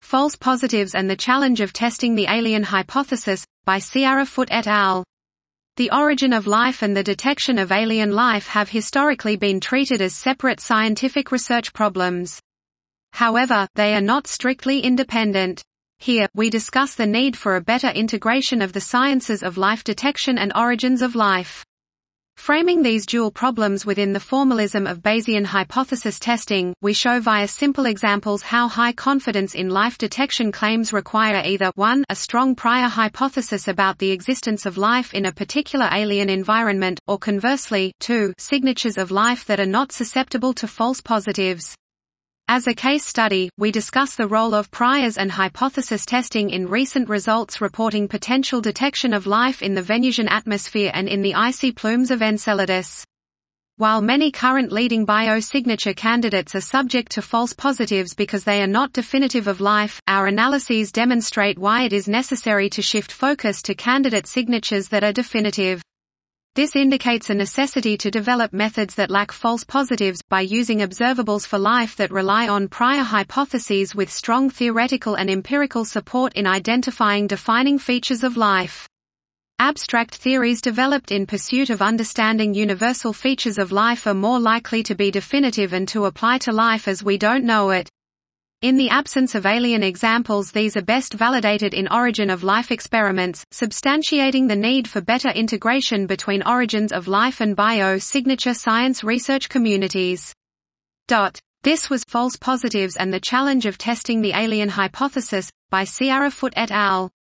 False Positives and the Challenge of Testing the Alien Hypothesis, by Sierra Foote et al. The origin of life and the detection of alien life have historically been treated as separate scientific research problems. However, they are not strictly independent. Here, we discuss the need for a better integration of the sciences of life detection and origins of life. Framing these dual problems within the formalism of Bayesian hypothesis testing, we show via simple examples how high confidence in life detection claims require either 1. A strong prior hypothesis about the existence of life in a particular alien environment, or conversely, 2. Signatures of life that are not susceptible to false positives. As a case study, we discuss the role of priors and hypothesis testing in recent results reporting potential detection of life in the Venusian atmosphere and in the icy plumes of Enceladus. While many current leading biosignature candidates are subject to false positives because they are not definitive of life, our analyses demonstrate why it is necessary to shift focus to candidate signatures that are definitive. This indicates a necessity to develop methods that lack false positives, by using observables for life that rely on prior hypotheses with strong theoretical and empirical support in identifying defining features of life. Abstract theories developed in pursuit of understanding universal features of life are more likely to be definitive and to apply to life as we don't know it. In the absence of alien examples, these are best validated in origin of life experiments, substantiating the need for better integration between origins of life and bio-signature science research communities. This was False Positives and the Challenge of Testing the Alien Hypothesis, by Sierra Foote et al.